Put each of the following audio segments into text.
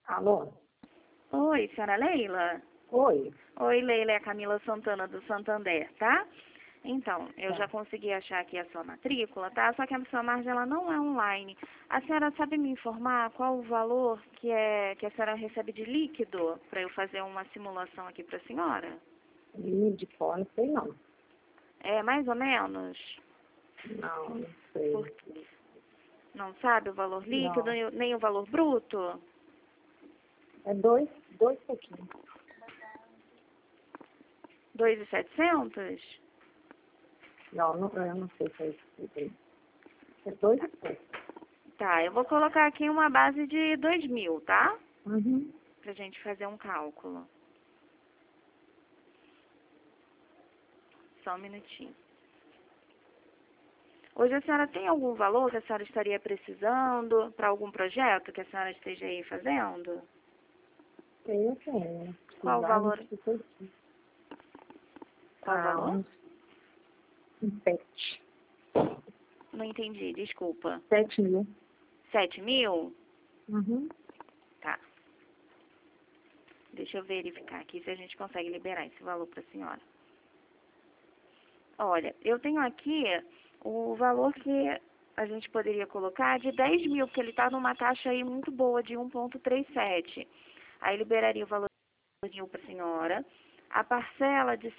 Alô? Oi, senhora Leila? Oi. Oi, Leila, é a Camila Santana do Santander, tá? Então, eu Tá. já consegui achar aqui a sua matrícula, tá? Só que a sua margem, ela não é online. A senhora sabe me informar qual o valor que a senhora recebe de líquido para eu fazer uma simulação aqui para a senhora? De fora, sei não. É, mais ou menos? Não sei. Não sabe o valor líquido, Não. nem o valor bruto? É dois pouquinhos. 2.700? Não, eu não sei se é isso. É dois e pouco. Tá, eu vou colocar aqui uma base de 2.000, tá? Uhum. Pra gente fazer um cálculo. Só um minutinho. Hoje a senhora tem algum valor que a senhora estaria precisando para algum projeto que a senhora esteja aí fazendo? Tenho, tenho. Qual o valor? Qual o valor? Um 7. Não entendi, desculpa. 7.000. 7.000? Uhum. Tá. Deixa eu verificar aqui se a gente consegue liberar esse valor para a senhora. Olha, eu tenho aqui o valor que a gente poderia colocar de 10.000, porque ele está numa taxa aí muito boa de 1,37. Aí liberaria o valor de 1.000 para a senhora. A parcela de R$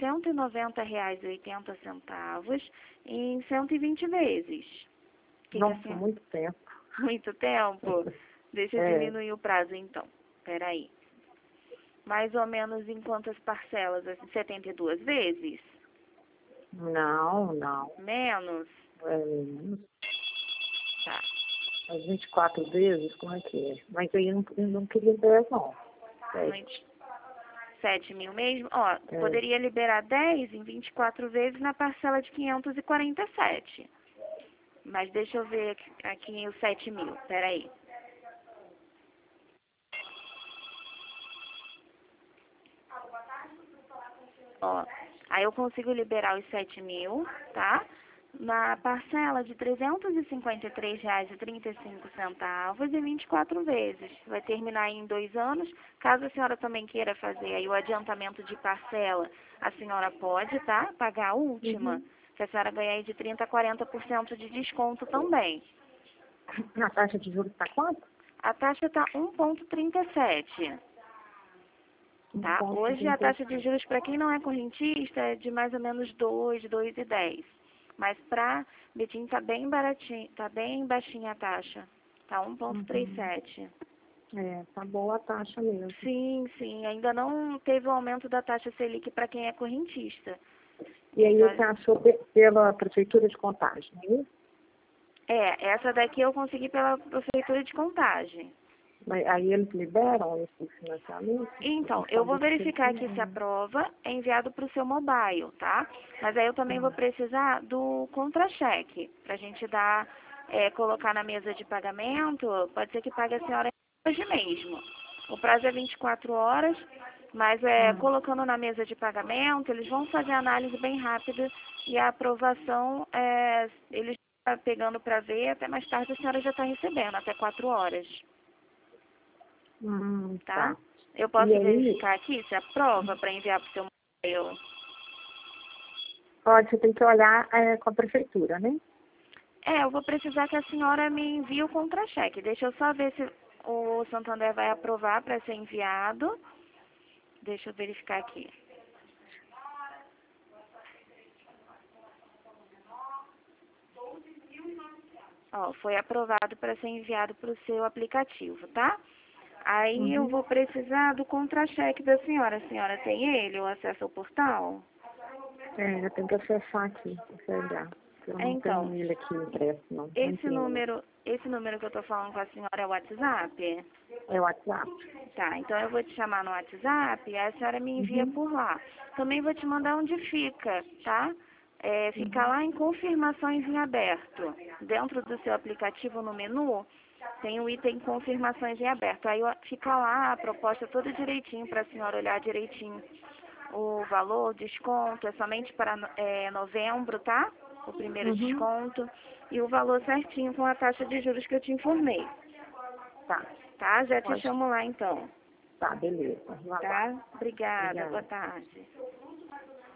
190,80 em 120 vezes. Nossa, muito tempo. Muito tempo? Deixa eu diminuir o prazo, então. Peraí. Mais ou menos em quantas parcelas? Assim, 72 vezes? Não. Menos? É menos. Tá. As 24 vezes, como é que é? Mas aí eu não queria 10, não. 7. 7.000 mesmo? Ó, poderia liberar 10 em 24 vezes na parcela de 547. Mas deixa eu ver aqui os 7.000. Peraí. Ó, aí eu consigo liberar os 7.000, tá? Na parcela de R$ 353,35 em 24 vezes. Vai terminar em 2 anos. Caso a senhora também queira fazer aí o adiantamento de parcela, a senhora pode, tá? Pagar a última. Que a senhora ganha aí de 30% a 40% de desconto também. A taxa de juros está quanto? A taxa está 1,37. Tá? Hoje a taxa de juros para quem não é correntista é de mais ou menos 2,10. Mas para Betim tá bem baratinho, tá bem baixinha a taxa. Tá 1,37. Tá boa a taxa mesmo. Sim, ainda não teve o aumento da taxa Selic para quem é correntista. E aí então, você achou pela Prefeitura de Contagem, não é isso? Essa daqui eu consegui pela Prefeitura de Contagem. Mas aí eles liberam esse financiamento? Então, eu vou verificar aqui se a prova é enviado para o seu mobile, tá? Mas aí eu também vou precisar do contra-cheque, para a gente dar, colocar na mesa de pagamento. Pode ser que pague a senhora hoje mesmo. O prazo é 24 horas, mas colocando na mesa de pagamento, eles vão fazer a análise bem rápida e a aprovação, eles estão pegando para ver, até mais tarde a senhora já está recebendo, até 4 horas. Tá? Eu posso verificar aqui se aprova para enviar para o seu e-mail? Pode, você tem que olhar com a prefeitura, né? Eu vou precisar que a senhora me envie o contra-cheque. Deixa eu só ver se o Santander vai aprovar para ser enviado. Deixa eu verificar aqui. Ó, foi aprovado para ser enviado para o seu aplicativo, tá? Aí eu vou precisar do contra-cheque da senhora. A senhora tem ele, o acesso ao portal? Eu tenho que acessar aqui, pra olhar. Eu não tenho ele aqui impresso, não. Esse número que eu estou falando com a senhora é o WhatsApp? É o WhatsApp. Tá, então eu vou te chamar no WhatsApp e a senhora me envia por lá. Também vou te mandar onde fica, tá? Fica lá em confirmações em aberto. Dentro do seu aplicativo, no menu, tem o item confirmações em aberto. Aí fica lá a proposta toda direitinho para a senhora olhar direitinho. O valor, o desconto é somente para novembro, tá? O primeiro desconto. E o valor certinho com a taxa de juros que eu te informei. Tá. tá? Já te Pode. chamo lá, então. Tá, beleza. Tá? Obrigada. Boa tarde.